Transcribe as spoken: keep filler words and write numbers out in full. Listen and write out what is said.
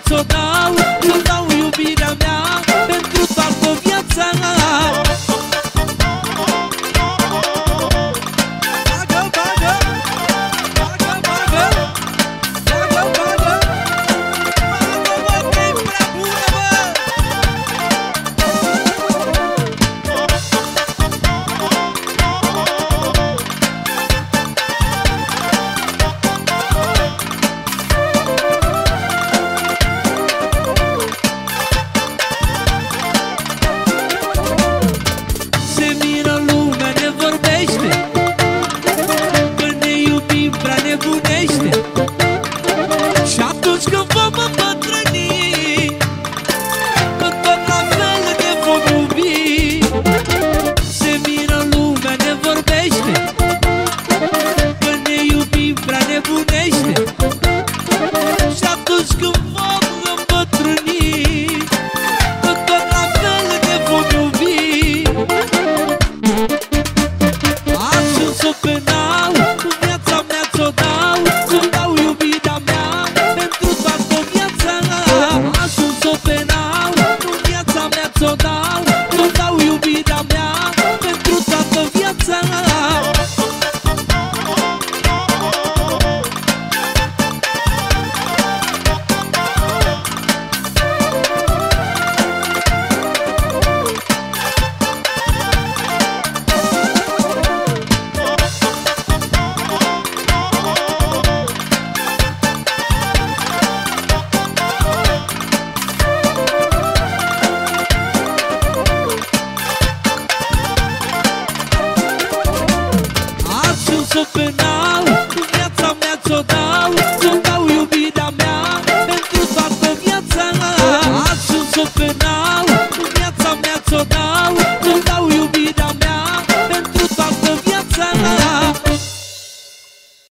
ți-o dau, ți-o dau iubirea mea pentru toată viața. Și atunci când vom îmbătrâni, tot la fel ne vom iubi. Se miră lumea, ne vorbește, că ne iubim prea nebunește. Și atunci când vom îmbătrâni, tot la fel ne vom iubi. Ajuns-o penal, cu viața mea ți-o dau, ți-o dau iubirea mea pentru toată viața. Ajuns-o penal, cu viața mea ți-o dau, ți-o dau iubirea mea pentru toată viața. Ajuns-o penal, cu viața mea ți-o dau, ți-o dau iubirea mea pentru toată viața. Ajuns-o penal, cu viața mea ți-o dau,